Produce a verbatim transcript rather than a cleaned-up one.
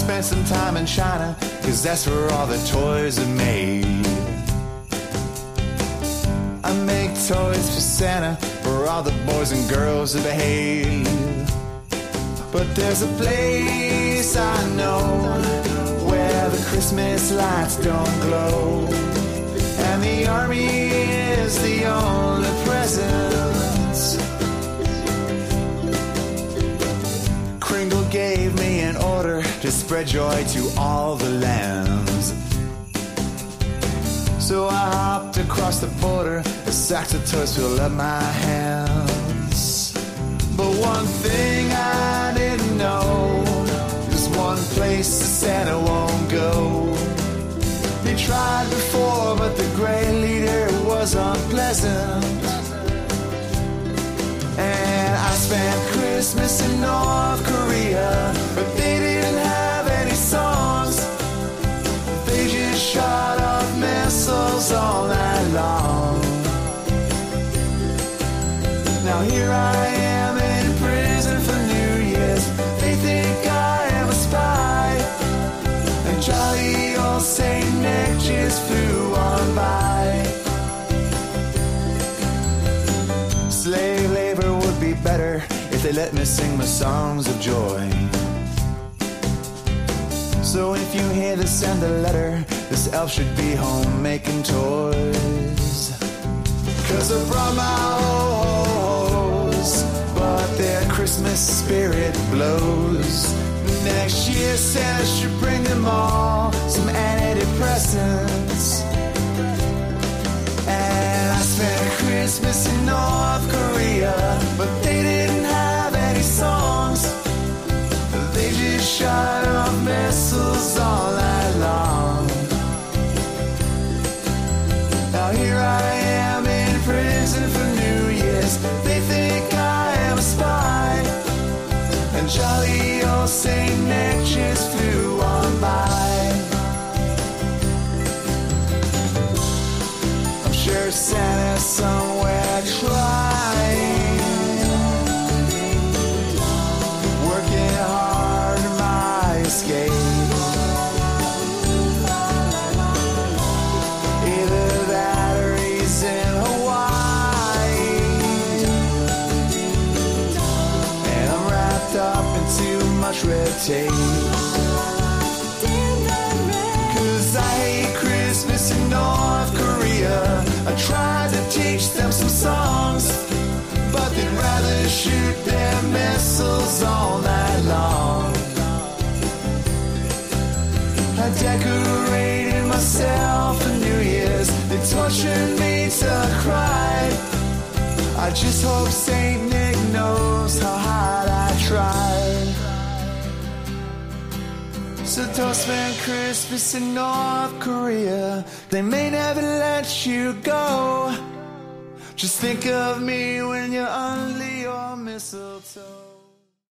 spent some time in China, cause that's where all the toys are made. I make toys for Santa, for all the boys and girls that behave. But there's a place I know where the Christmas lights don't glow, and the army is the only presents. Kringle gave me an order to spread joy to all the lands. So I hopped across the border, a sack of toys filled up my hands. But one thing I didn't know, there's one place that Santa won't go. He tried before, but the great leader was unpleasant. And I spent Christmas in North Korea, but they didn't have any songs. They just shot off missiles all night long. Now here I am in prison for New Year's. They think I am a spy, and jolly old Saint Nick just flew on by. Slave labor would be better if they let me sing my songs of joy. So if you hear this, send a letter. This elf should be home making toys. Cause I brought my ho-hos, but their Christmas spirit blows. Next year Santa should bring them all some antidepressants. And I spent Christmas in North Korea, but they didn't have any songs. They just shot off missiles all night long. Now here I am in prison for New Year's. They think I am a spy, and jolly old Saint Nick just flew on by. I'm sure Santa's somewhere trying, working hard on my escape. Either that or he's in Hawaii, and I'm wrapped up in too much red tape. Cause I hate Christmas in North Korea. I tried to teach them some songs, but they'd rather shoot their missiles all night long. I decorated myself for New Year's. They tortured me till I cried. I just hope Saint Nick knows how hard I tried. So don't spend Christmas in North Korea. They may never let you go. Just think of me when you're under your mistletoe.